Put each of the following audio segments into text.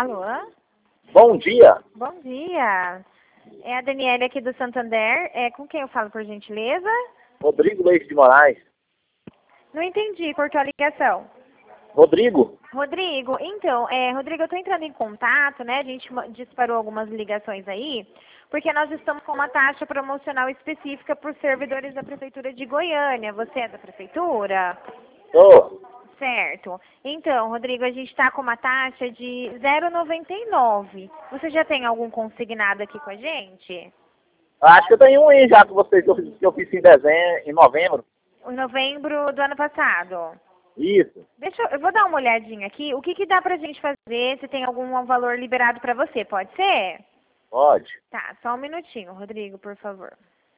Alô? Bom dia. Bom dia. É a Daniela aqui do Santander. Com quem eu falo, por gentileza? Rodrigo Leite de Moraes. Não entendi, cortou a ligação. Rodrigo? Rodrigo, então, Rodrigo, eu estou entrando em contato, né? A gente disparou algumas ligações aí, porque nós estamos com uma taxa promocional específica para os servidores da Prefeitura de Goiânia. Você é da Prefeitura? Ô, Certo. Então, Rodrigo, a gente está com uma taxa de 0,99. Você já tem algum consignado aqui com a gente? acho que eu tenho um aí já com vocês que eu fiz em novembro. Em novembro do ano passado. Isso. Eu vou dar uma olhadinha aqui. O que dá pra gente fazer? Se tem algum valor liberado pra você, pode ser? Pode. Tá, só um minutinho, Rodrigo, por favor.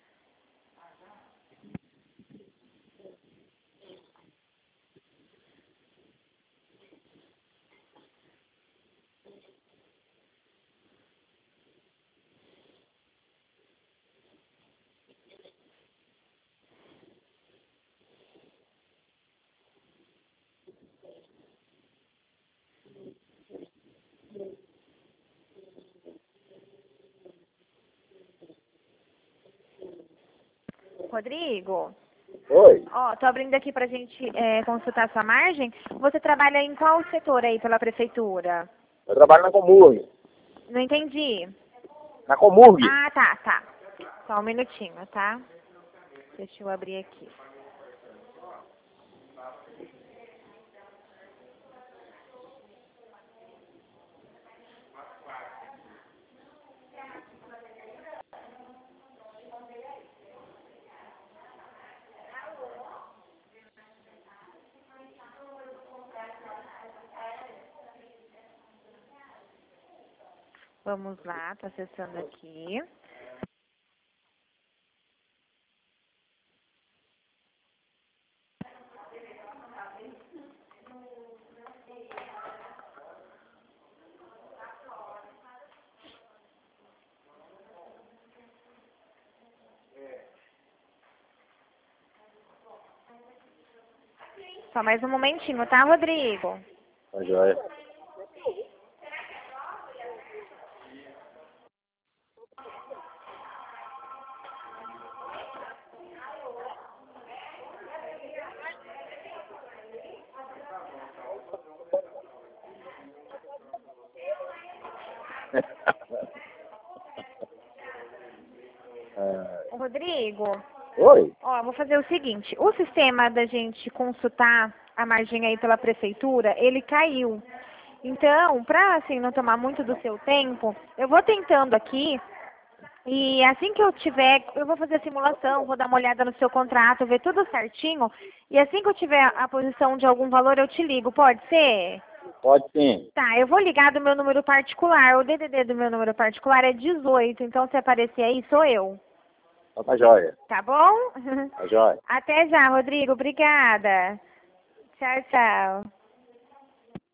Rodrigo, Oi. ó, tô abrindo aqui pra gente consultar sua margem. Você trabalha em qual setor aí pela prefeitura? Eu trabalho na Comurg. Não entendi. Na Comurg. Ah, tá. Só um minutinho, tá? Deixa eu abrir aqui. Vamos lá, tô acessando aqui. Só mais um momentinho, tá, Rodrigo? Tá joia. Rodrigo, Oi. ó, vou fazer o seguinte. O sistema da gente consultar a margem aí pela prefeitura, ele caiu. Então, pra, assim, não tomar muito do seu tempo, eu vou tentando aqui. E assim que eu tiver, eu vou fazer a simulação, vou dar uma olhada no seu contrato, ver tudo certinho. E assim que eu tiver a posição de algum valor, eu te ligo, pode ser? Pode sim. Tá, eu vou ligar do meu número particular. O DDD do meu número particular é 18, então se aparecer aí, sou eu. Então tá joia. Tá bom? Tá joia. Até já, Rodrigo. Obrigada. Tchau, tchau.